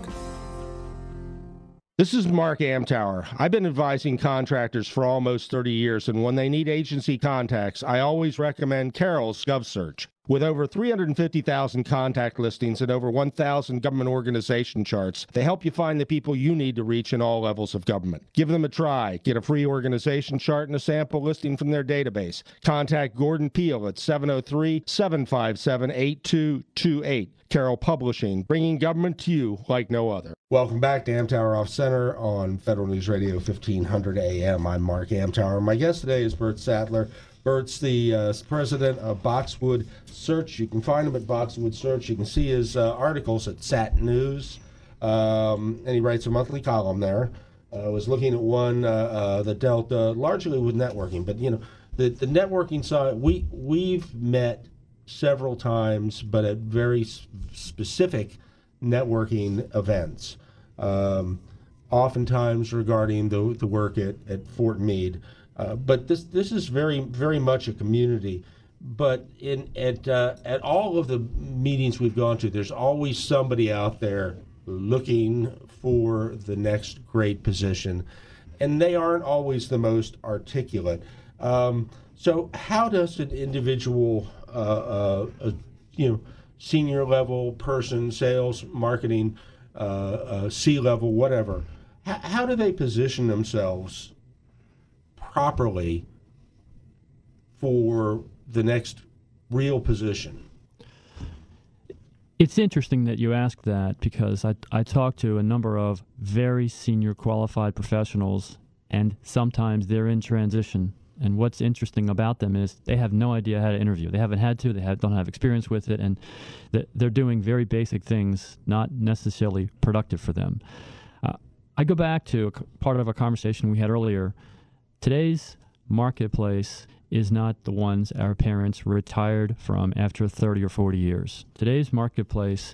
S27: This is Mark Amtower. I've been advising contractors for almost thirty years, and when they need agency contacts, I always recommend Carroll's GovSearch. With over three hundred fifty thousand contact listings and over one thousand government organization charts, they help you find the people you need to reach in all levels of government. Give them a try. Get a free organization chart and a sample listing from their database. Contact Gordon Peel at seven oh three, seven five seven, eight two two eight. Carroll Publishing, bringing government to you like no other.
S3: Welcome back to Amtower Off Center on Federal News Radio fifteen hundred A M. I'm Mark Amtower. My guest today is Bert Sattler. Bert's the uh, president of Boxwood Search. You can find him at Boxwood Search. You can see his uh, articles at Sat News, um, and he writes a monthly column there. I uh, was looking at one uh, uh, that dealt uh, largely with networking, but you know, the the networking side. We we've met several times, but at very s- specific networking events, um, oftentimes regarding the the work at, at Fort Meade. Uh, but this this is very very much a community. But in at uh, at all of the meetings we've gone to, there's always somebody out there looking for the next great position, and they aren't always the most articulate. Um, so how does an individual, uh, uh, uh, you know, senior level person, sales, marketing, uh, uh, C-level, whatever, h- how do they position themselves properly for the next real position?
S4: It's interesting that you ask that, because I, I talk to a number of very senior qualified professionals, and sometimes they're in transition. And what's interesting about them is they have no idea how to interview. They haven't had to. They have, don't have experience with it, and they're doing very basic things, not necessarily productive for them. Uh, I go back to a part of a conversation we had earlier. Today's marketplace is not the ones our parents retired from after thirty or forty years. Today's marketplace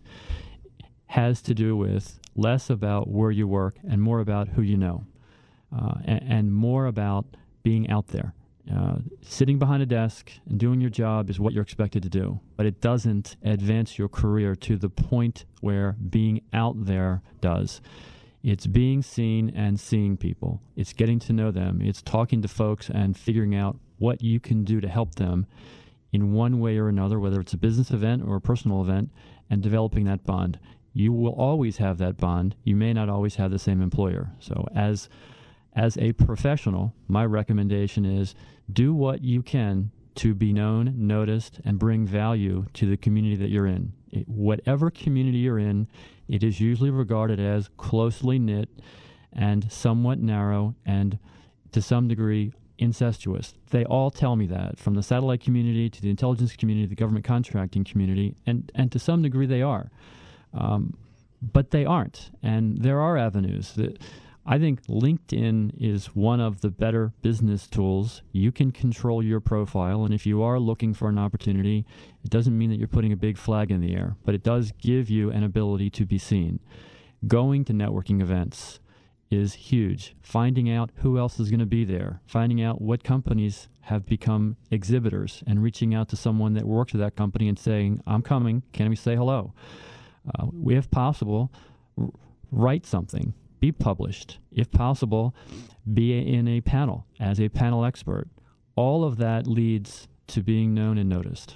S4: has to do with less about where you work and more about who you know, uh, and, and more about being out there. Uh, sitting behind a desk and doing your job is what you're expected to do, but it doesn't advance your career to the point where being out there does. It's being seen and seeing people. It's getting to know them. It's talking to folks and figuring out what you can do to help them in one way or another, whether it's a business event or a personal event, and developing that bond. You will always have that bond. You may not always have the same employer. So as as a professional, my recommendation is do what you can to be known, noticed, and bring value to the community that you're in. It, whatever community you're in, it is usually regarded as closely knit and somewhat narrow and, to some degree, incestuous. They all tell me that, from the satellite community to the intelligence community, the government contracting community, and, and to some degree they are. Um, but they aren't, and there are avenues. That, I think LinkedIn is one of the better business tools. You can control your profile, and if you are looking for an opportunity, it doesn't mean that you're putting a big flag in the air, but it does give you an ability to be seen. Going to networking events is huge. Finding out who else is going to be there, finding out what companies have become exhibitors, and reaching out to someone that works at that company and saying, I'm coming, can we say hello? Uh, if possible, r- write something. Be published. If possible, be in a panel as a panel expert. All of that leads to being known and noticed.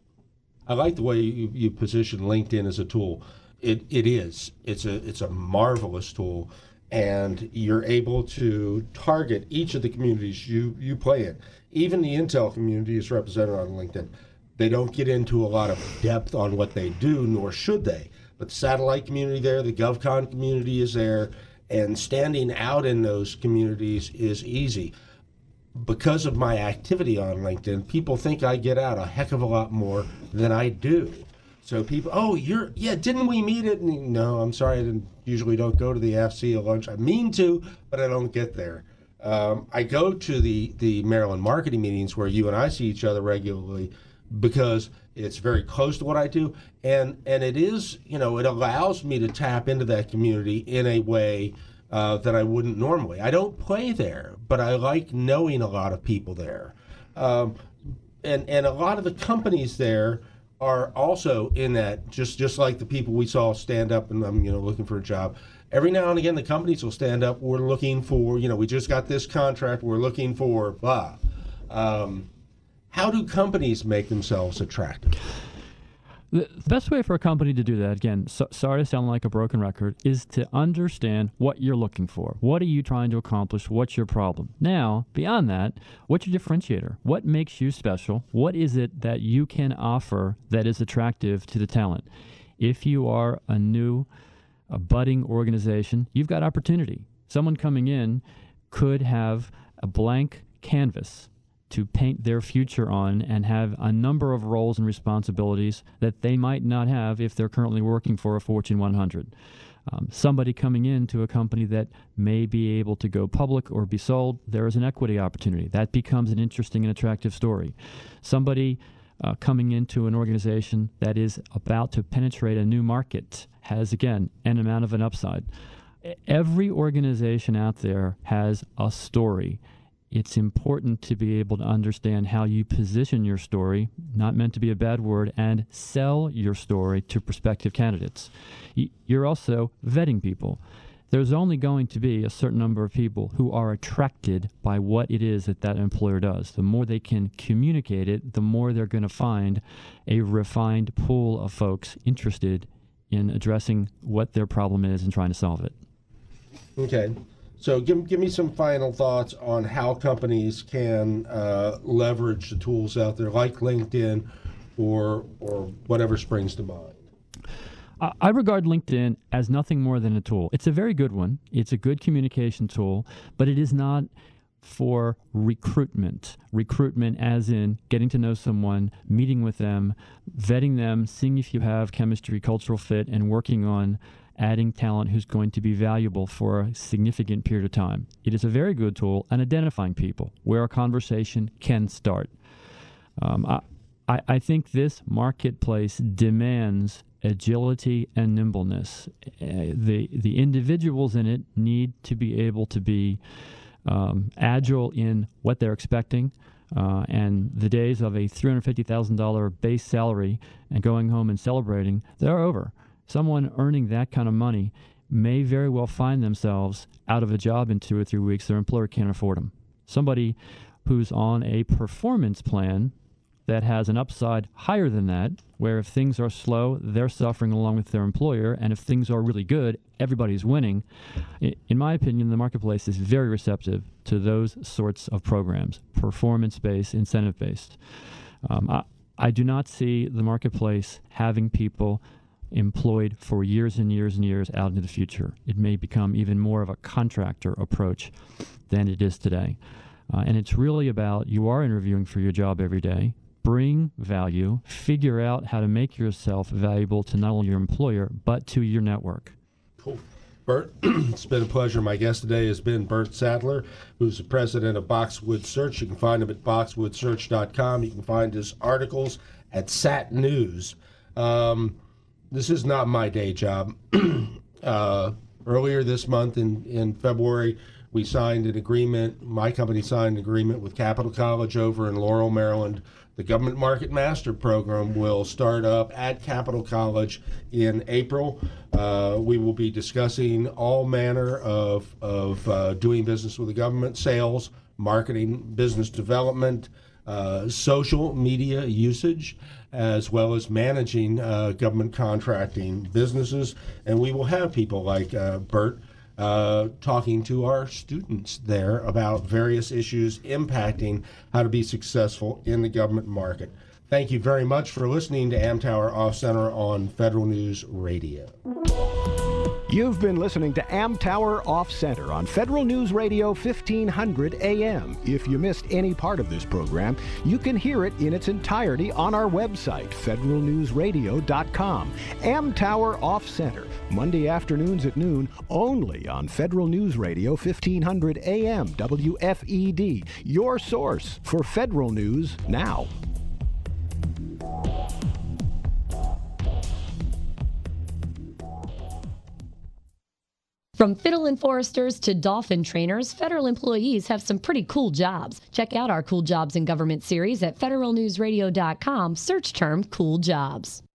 S3: I like the way you, you position LinkedIn as a tool. It it is. It's a it's a marvelous tool, and you're able to target each of the communities you, you play in. Even the Intel community is represented on LinkedIn. They don't get into a lot of depth on what they do, nor should they. But the satellite community there, the GovCon community is there. And standing out in those communities is easy. Because of my activity on LinkedIn, people think I get out a heck of a lot more than I do. So people, oh, you're, yeah, didn't we meet at? No, I'm sorry, I didn't, usually don't go to the A F C at lunch. I mean to, but I don't get there. Um, I go to the, the Maryland marketing meetings where you and I see each other regularly because it's very close to what I do. And, and it is, you know, it allows me to tap into that community in a way uh, that I wouldn't normally. I don't play there, but I like knowing a lot of people there. Um, and, and a lot of the companies there are also in that, just, just like the people we saw stand up and I'm, you know, looking for a job. Every now and again, the companies will stand up. We're looking for, you know, we just got this contract. We're looking for blah. Um, how do companies make themselves attractive?
S4: The best way for a company to do that, again, so, sorry to sound like a broken record, is to understand what you're looking for. What are you trying to accomplish? What's your problem? Now, beyond that, what's your differentiator? What makes you special? What is it that you can offer that is attractive to the talent? If you are a new a budding organization, you've got opportunity. Someone coming in could have a blank canvas to paint their future on and have a number of roles and responsibilities that they might not have if they're currently working for a Fortune one hundred. Um, somebody coming into a company that may be able to go public or be sold, there is an equity opportunity. That becomes an interesting and attractive story. Somebody uh, coming into an organization that is about to penetrate a new market has, again, an amount of an upside. Every organization out there has a story. It's important to be able to understand how you position your story, not meant to be a bad word, and sell your story to prospective candidates. You're also vetting people. There's only going to be a certain number of people who are attracted by what it is that that employer does. The more they can communicate it, the more they're going to find a refined pool of folks interested in addressing what their problem is and trying to solve it.
S3: Okay. So give, give me some final thoughts on how companies can uh, leverage the tools out there like LinkedIn or or whatever springs to mind.
S4: I regard LinkedIn as nothing more than a tool. It's a very good one. It's a good communication tool, but it is not for recruitment. Recruitment as in getting to know someone, meeting with them, vetting them, seeing if you have chemistry, cultural fit, and working on adding talent who's going to be valuable for a significant period of time. It is a very good tool in identifying people where a conversation can start. Um, I, I, I think this marketplace demands agility and nimbleness. Uh, the, the individuals in it need to be able to be um, agile in what they're expecting. Uh, and the days of a three hundred fifty thousand dollars base salary and going home and celebrating, they're over. Someone earning that kind of money may very well find themselves out of a job in two or three weeks. Their employer can't afford them. Somebody who's on a performance plan that has an upside higher than that, where if things are slow, they're suffering along with their employer, and if things are really good, everybody's winning. In my opinion, the marketplace is very receptive to those sorts of programs, performance-based, incentive-based. Um, I, I do not see the marketplace having people employed for years and years and years out into the future. It may become even more of a contractor approach than it is today. Uh, and it's really about, you are interviewing for your job every day. Bring value, figure out how to make yourself valuable to not only your employer, but to your network.
S3: Cool. Bert, it's been a pleasure. My guest today has been Bert Sadler, who's the president of Boxwood Search. You can find him at boxwood search dot com. You can find his articles at S A T News. Um, This is not my day job. uh, earlier this month in, in February, we signed an agreement, my company signed an agreement with Capital College over in Laurel, Maryland. The Government Market Master Program will start up at Capital College in April. Uh, we will be discussing all manner of, of uh, doing business with the government, sales, marketing, business development, uh, social media usage, as well as managing uh, government contracting businesses. And we will have people like uh, Bert uh, talking to our students there about various issues impacting how to be successful in the government market. Thank you very much for listening to Amtower Off Center on Federal News Radio.
S2: You've been listening to Amtower Off Center on Federal News Radio fifteen hundred A M. If you missed any part of this program, you can hear it in its entirety on our website, federal news radio dot com. Amtower Off Center, Monday afternoons at noon, only on Federal News Radio fifteen hundred A M, W F E D, your source for federal news now.
S1: From fiddle and foresters to dolphin trainers, federal employees have some pretty cool jobs. Check out our Cool Jobs in Government series at federal news radio dot com. Search term Cool Jobs.